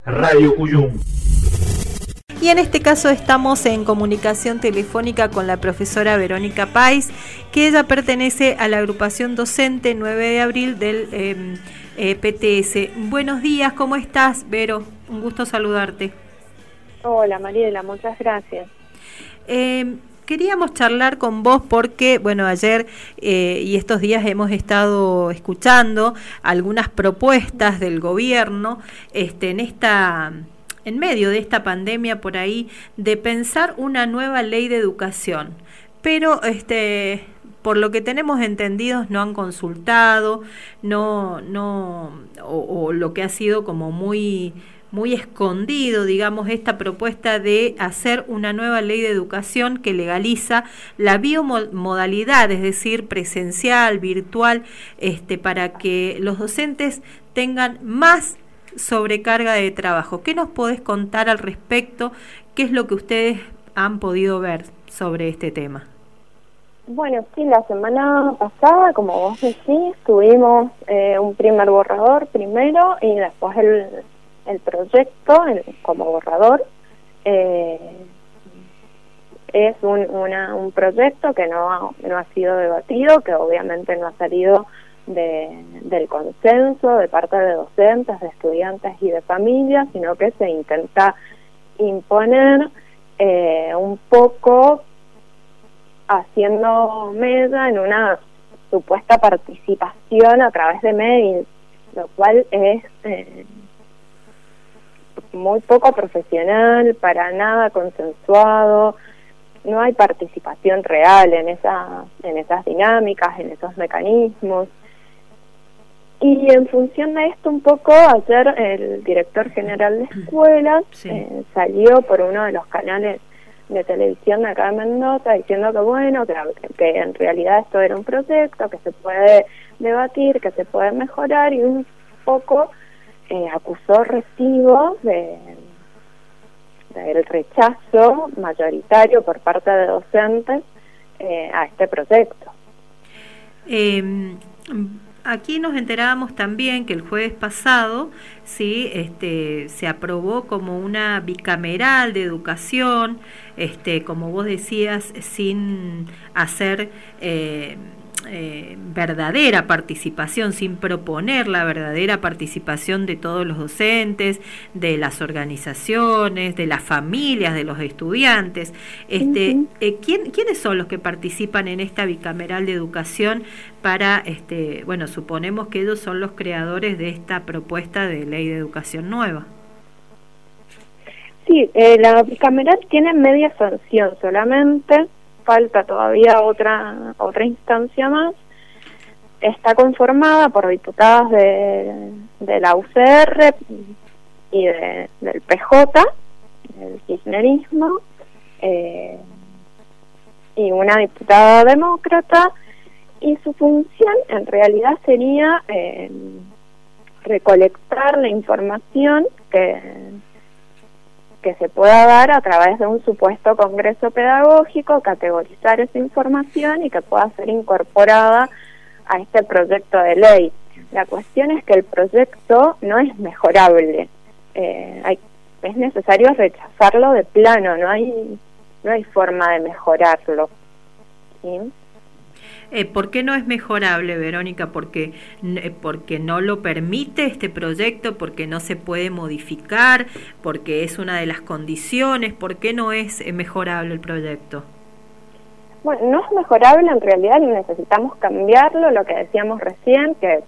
Radio Cuyum. Y en este caso estamos en comunicación telefónica con la profesora Verónica Pais, que ella pertenece a la agrupación docente 9 de abril del PTS. Buenos días, ¿cómo estás, Vero? Un gusto saludarte. Hola, Mariela, muchas gracias. Queríamos charlar con vos porque, bueno, ayer y estos días hemos estado escuchando algunas propuestas del gobierno en medio de esta pandemia por ahí, de pensar una nueva ley de educación. Pero por lo que tenemos entendidos no han consultado, o lo que ha sido como muy escondido, digamos, esta propuesta de hacer una nueva ley de educación que legaliza la biomodalidad, es decir, presencial, virtual, para que los docentes tengan más sobrecarga de trabajo. ¿Qué nos podés contar al respecto? ¿Qué es lo que ustedes han podido ver sobre este tema? Bueno, sí, la semana pasada, como vos decís, tuvimos un primer borrador primero y después el proyecto como borrador. Es un proyecto que no ha sido debatido, que obviamente no ha salido del consenso de parte de docentes, de estudiantes y de familias, sino que se intenta imponer un poco haciendo mella en una supuesta participación a través de mail, lo cual es muy poco profesional, para nada consensuado. No hay participación real en esas dinámicas, en esos mecanismos. Y en función de esto un poco, ayer el director general de escuelas salió por uno de los canales de televisión de acá de Mendoza diciendo que bueno, que en realidad esto era un proyecto, que se puede debatir, que se puede mejorar, y un poco acusó recibos del rechazo mayoritario por parte de docentes a este proyecto. Aquí nos enterábamos también que el jueves pasado se aprobó como una bicameral de educación, como vos decías, sin hacer verdadera participación, sin proponer la verdadera participación de todos los docentes, de las organizaciones, de las familias, de los estudiantes. ¿Quiénes son los que participan en esta bicameral de educación para, bueno, suponemos que ellos son los creadores de esta propuesta de ley de educación nueva? Sí, la bicameral tiene media sanción solamente. Falta todavía otra instancia más. Está conformada por diputadas de la UCR y del PJ, del kirchnerismo, y una diputada demócrata, y su función en realidad sería recolectar la información que se pueda dar a través de un supuesto congreso pedagógico, categorizar esa información y que pueda ser incorporada a este proyecto de ley. La cuestión es que el proyecto no es mejorable, es necesario rechazarlo de plano, no hay forma de mejorarlo, ¿sí? ¿Por qué no es mejorable, Verónica? ¿Porque no lo permite este proyecto? ¿Porque no se puede modificar? ¿Porque es una de las condiciones? ¿Por qué no es mejorable el proyecto? Bueno, no es mejorable, en realidad necesitamos cambiarlo, lo que decíamos recién, que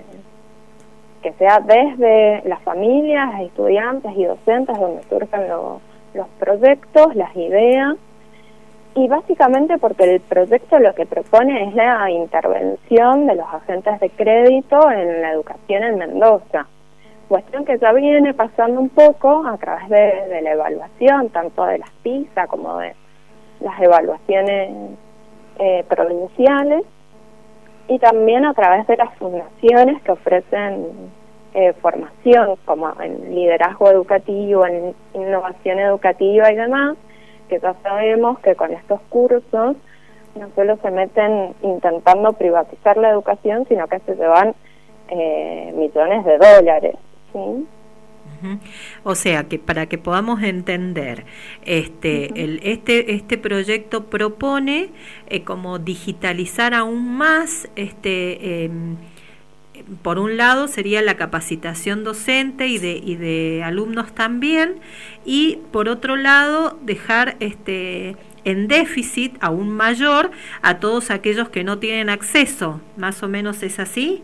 sea desde las familias, estudiantes y docentes donde surgen los proyectos, las ideas. Y básicamente porque el proyecto lo que propone es la intervención de los agentes de crédito en la educación en Mendoza. Cuestión que ya viene pasando un poco a través de la evaluación, tanto de las PISA como de las evaluaciones provinciales, y también a través de las fundaciones que ofrecen formación, como en liderazgo educativo, en innovación educativa y demás, que ya sabemos que con estos cursos no solo se meten intentando privatizar la educación, sino que se llevan millones de dólares, ¿sí? Ujú. O sea que para que podamos entender, este proyecto propone como digitalizar aún más, por un lado sería la capacitación docente y de alumnos también, y por otro lado dejar en déficit aún mayor a todos aquellos que no tienen acceso. ¿Más o menos es así?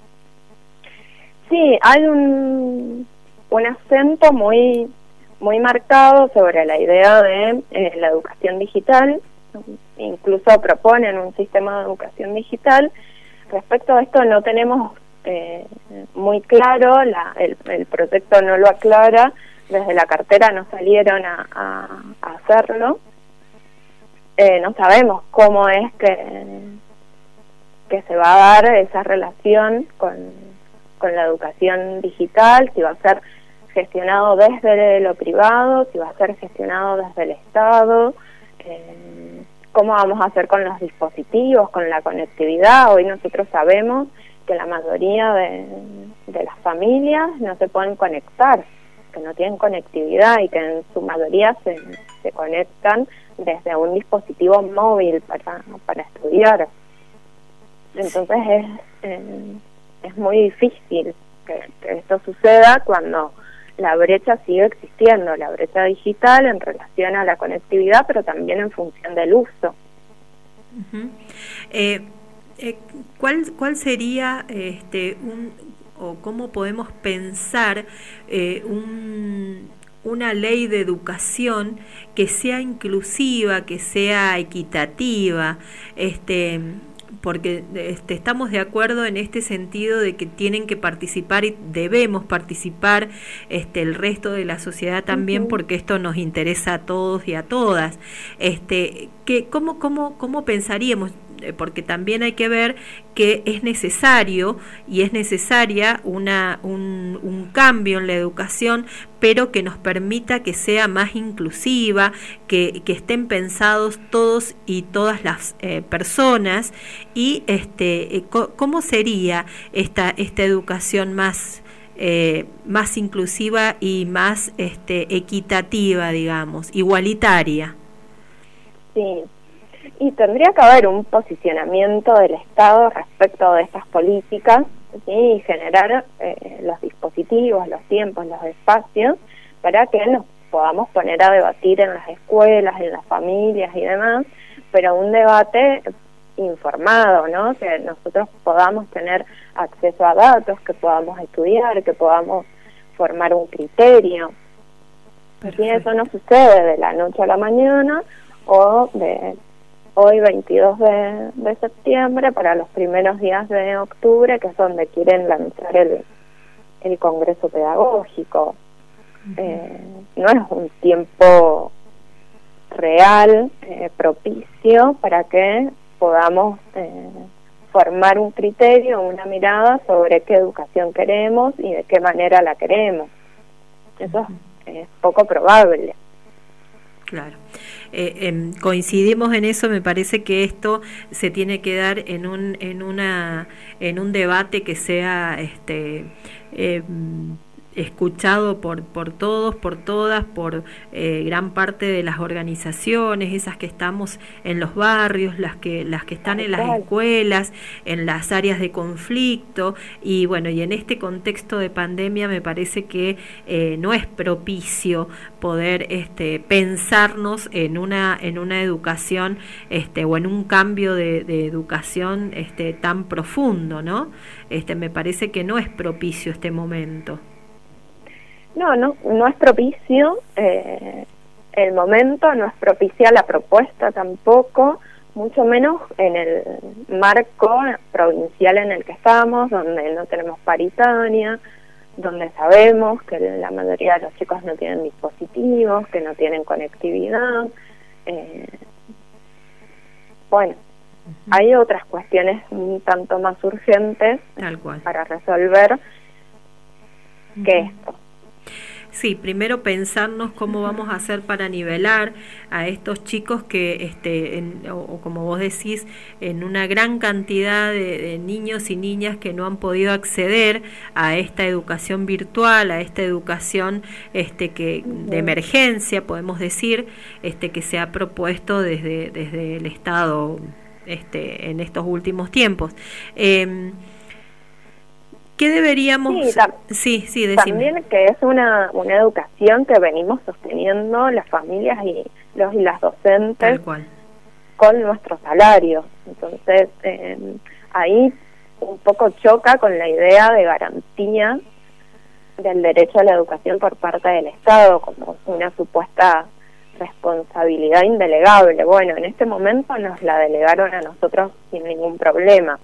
Sí, hay un acento muy marcado sobre la idea de la educación digital. Incluso proponen un sistema de educación digital. Respecto a esto no tenemos muy claro, el proyecto no lo aclara, desde la cartera no salieron a hacerlo. No sabemos cómo es que se va a dar esa relación con la educación digital, si va a ser gestionado desde lo privado, si va a ser gestionado desde el Estado, cómo vamos a hacer con los dispositivos, con la conectividad. Hoy nosotros sabemos que la mayoría de las familias no se pueden conectar, que no tienen conectividad y que en su mayoría se conectan desde un dispositivo móvil para estudiar. Entonces es muy difícil que esto suceda cuando la brecha sigue existiendo, la brecha digital en relación a la conectividad, pero también en función del uso. Uh-huh. ¿Cuál sería o cómo podemos pensar una ley de educación que sea inclusiva, que sea equitativa, porque estamos de acuerdo en este sentido de que tienen que participar y debemos participar el resto de la sociedad también, uh-huh, porque esto nos interesa a todos y a todas. ¿Cómo pensaríamos? Porque también hay que ver que es necesario y es necesaria un cambio en la educación, pero que nos permita que sea más inclusiva, que estén pensados todos y todas las personas, y ¿cómo sería esta educación más inclusiva y más equitativa, digamos, igualitaria? Sí. Y tendría que haber un posicionamiento del Estado respecto de estas políticas, ¿sí? Y generar los dispositivos, los tiempos, los espacios para que nos podamos poner a debatir en las escuelas, en las familias y demás, pero un debate informado, ¿no? Que nosotros podamos tener acceso a datos, que podamos estudiar, que podamos formar un criterio. Y eso no sucede de la noche a la mañana o de hoy 22 de septiembre para los primeros días de octubre, que es donde quieren lanzar el Congreso Pedagógico. No es un tiempo real, propicio para que podamos formar un criterio, una mirada sobre qué educación queremos y de qué manera la queremos. Eso es poco probable. Claro. Coincidimos en eso. Me parece que esto se tiene que dar en un debate que sea escuchado por todos, por todas, por gran parte de las organizaciones, esas que estamos en los barrios, las que están en las escuelas, en las áreas de conflicto, y bueno, y en este contexto de pandemia me parece que no es propicio poder pensarnos en una educación o en un cambio de educación tan profundo, ¿no? Me parece que no es propicio este momento. No es propicio el momento, no es propicia la propuesta tampoco, mucho menos en el marco provincial en el que estamos, donde no tenemos paritaria, donde sabemos que la mayoría de los chicos no tienen dispositivos, que no tienen conectividad. Hay otras cuestiones un tanto más urgentes para resolver que esto. Sí, primero pensarnos cómo vamos a hacer para nivelar a estos chicos que, o como vos decís, en una gran cantidad de niños y niñas que no han podido acceder a esta educación virtual, a esta educación que de emergencia, podemos decir, que se ha propuesto desde el Estado en estos últimos tiempos. ¿Qué deberíamos...? Sí, decime. También que es una educación que venimos sosteniendo las familias y las docentes. Tal cual. Con nuestros salarios. Entonces, ahí un poco choca con la idea de garantía del derecho a la educación por parte del Estado, como una supuesta responsabilidad indelegable. Bueno, en este momento nos la delegaron a nosotros sin ningún problema.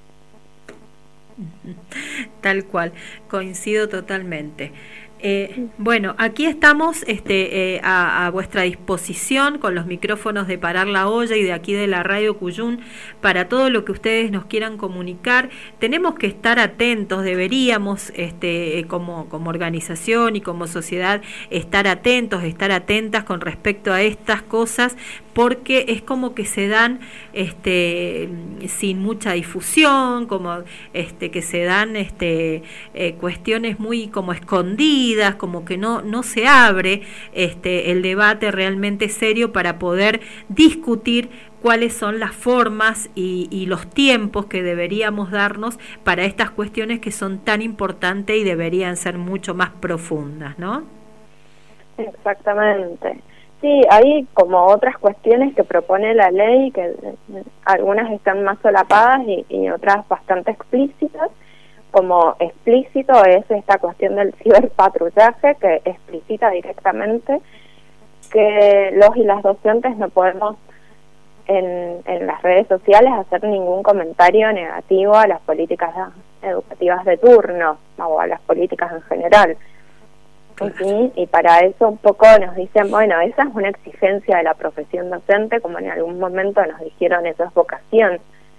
Tal cual, coincido totalmente. Bueno, aquí estamos a vuestra disposición con los micrófonos de Parar la Olla y de aquí de la Radio Cuyún para todo lo que ustedes nos quieran comunicar. Tenemos que estar atentos, deberíamos como sin y como sociedad estar atentos, estar atentas con respecto a estas cosas, porque es como que se dan sin mucha difusión, como que se dan cuestiones muy como escondidas, como que no se abre el debate realmente serio para poder discutir cuáles son las formas y los tiempos que deberíamos darnos para estas cuestiones que son tan importantes y deberían ser mucho más profundas, ¿no? Exactamente. Sí, hay como otras cuestiones que propone la ley, que algunas están más solapadas y otras bastante explícitas. Como explícito es esta cuestión del ciberpatrullaje, que explicita directamente que los y las docentes no podemos en las redes sociales hacer ningún comentario negativo a las políticas educativas de turno o a las políticas en general. ¿Sí? Y para eso un poco nos dicen, bueno, esa es una exigencia de la profesión docente, como en algún momento nos dijeron, eso es vocación.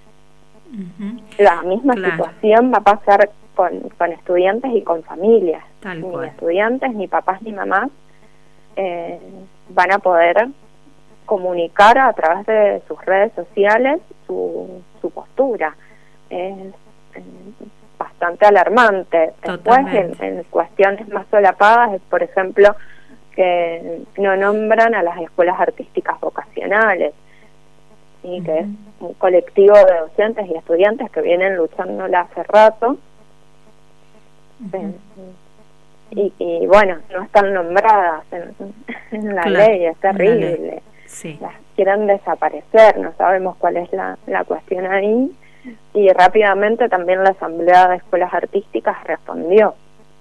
La misma situación va a pasar con estudiantes y con familias. Ni estudiantes, ni papás, ni mamás van a poder comunicar a través de sus redes sociales su postura. Es bastante alarmante. Totalmente. Después, en cuestiones más solapadas, es, por ejemplo, que no nombran a las escuelas artísticas vocacionales, y que es un colectivo de docentes y estudiantes que vienen luchándola hace rato, y bueno, no están nombradas en la ley, es terrible. Sí. Las quieren desaparecer, no sabemos cuál es la cuestión ahí, y rápidamente también la Asamblea de Escuelas Artísticas respondió.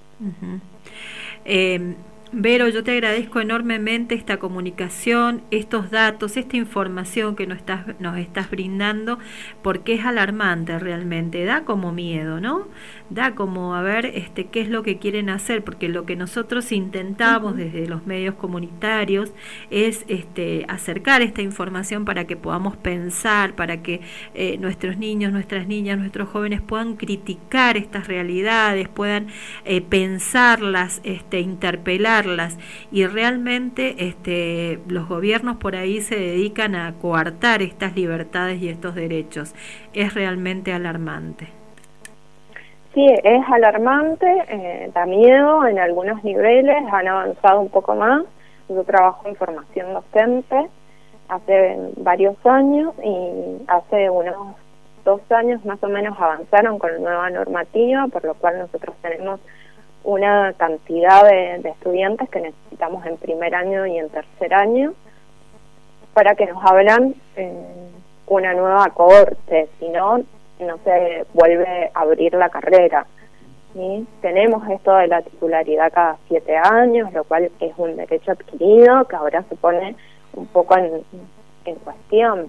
Vero, yo te agradezco enormemente esta comunicación, estos datos, esta información que nos estás brindando, porque es alarmante realmente, da como miedo, ¿no? Da como a ver qué es lo que quieren hacer, porque lo que nosotros intentamos desde los medios comunitarios es acercar esta información para que podamos pensar, para que nuestros niños, nuestras niñas, nuestros jóvenes puedan criticar estas realidades, puedan pensarlas, interpelarlas, y realmente los gobiernos por ahí se dedican a coartar estas libertades y estos derechos. Es realmente alarmante. Sí, es alarmante, da miedo en algunos niveles, han avanzado un poco más. Yo trabajo en formación docente hace varios años, y hace unos 2 años más o menos avanzaron con la nueva normativa, por lo cual nosotros tenemos una cantidad de estudiantes que necesitamos en primer año y en tercer año para que nos abran una nueva cohorte, si no se vuelve a abrir la carrera. ¿Sí? Tenemos esto de la titularidad cada 7 años, lo cual es un derecho adquirido que ahora se pone un poco en cuestión.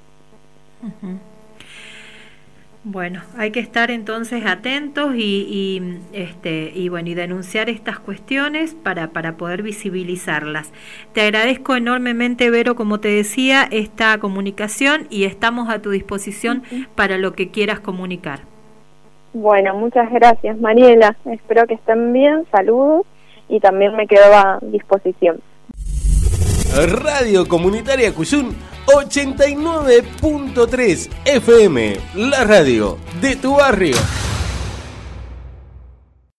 Bueno, hay que estar entonces atentos y bueno, y denunciar estas cuestiones para poder visibilizarlas. Te agradezco enormemente, Vero, como te decía, esta comunicación, y estamos a tu disposición para lo que quieras comunicar. Bueno, muchas gracias, Mariela. Espero que estén bien. Saludos. y también me quedo a disposición. Radio Comunitaria Cuyún 89.3 FM, la radio de tu barrio.